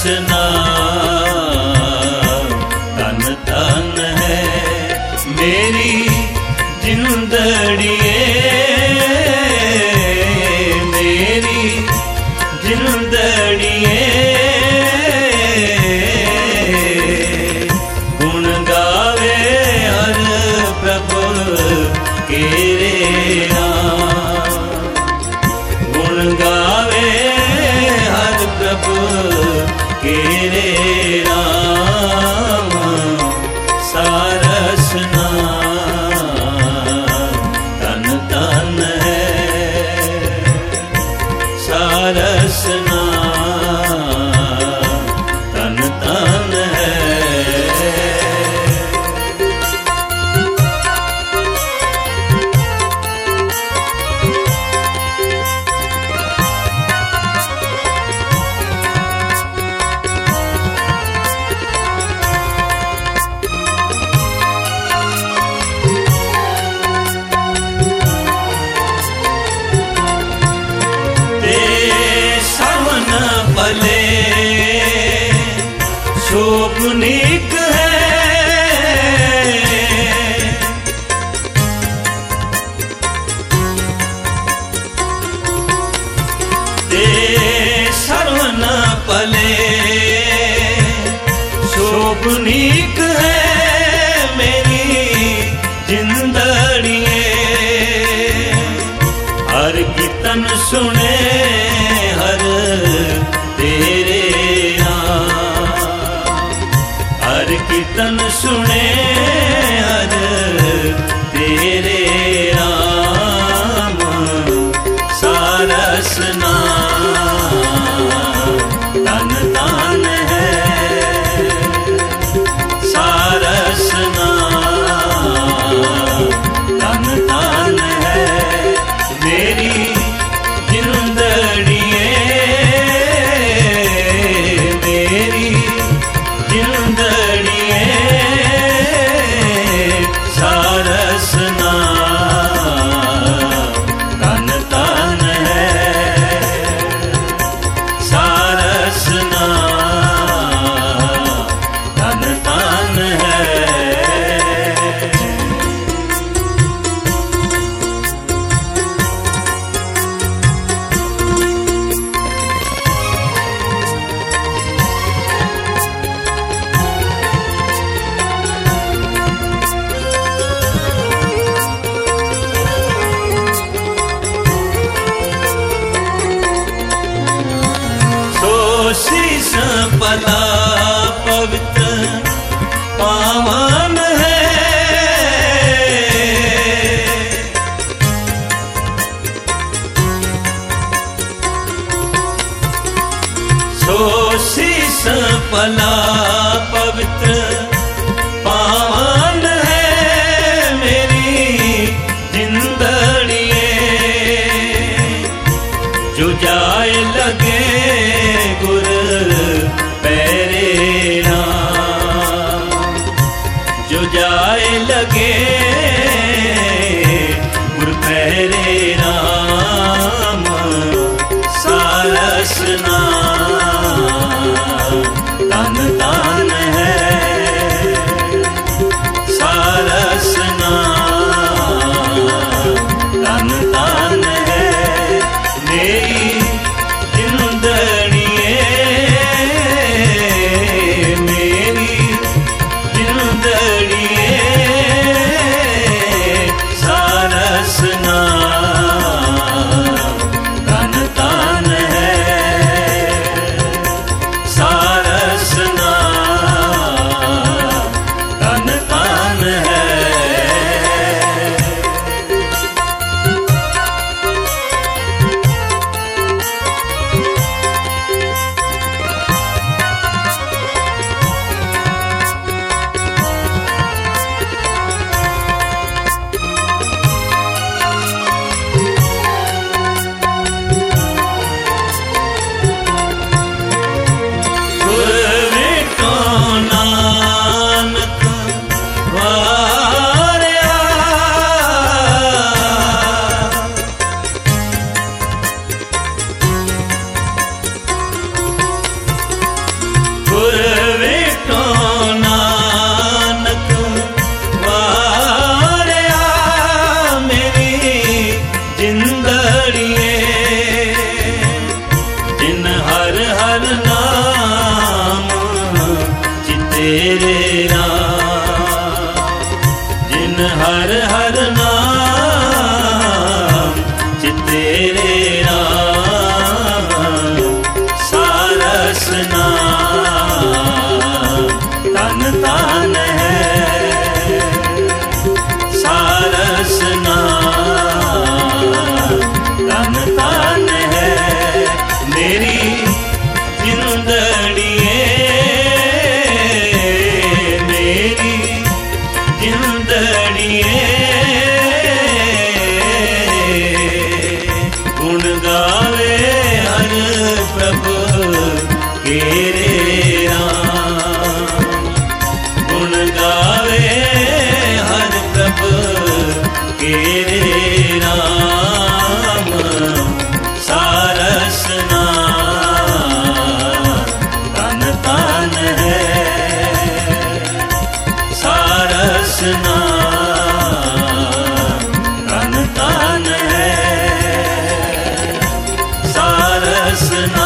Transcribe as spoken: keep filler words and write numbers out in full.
नाम तन तन है मेरी जिंदड़िए, मेरी जिंदड़िए गुण गावे हर प्रभु केरे नाम, गुण गावे हर प्रभु केरे नाम सारस नाम तन तन है, सारस नाम तन तन है। भले शोभनीक है ते सर्वन भले शोभनीक है मेरी जिंदड़िए, हर कीर्तन सुने हर तेरे नाम, हर कीर्तन सुने हर तेरे नाम सारस नाम तन तन है, सारस नाम तन तन है मेरी जिंदड़िए, मेरी जिंदड़िए सारस नाम तन तन है, सारस नाम तन तन है। शीश पला पवित्र पावन है, सो शीश पला पवित्र पावन है मेरी जिंदड़िए, जो जाए लगे गुर पैरे नाम, जो जाए लगे गुर पैरे नाम सारस नाम तन तन है, सारस नाम तन तन है मेरी जिंदड़िए, मेरी जिंदड़िए सारस नाम तन तन है, रसना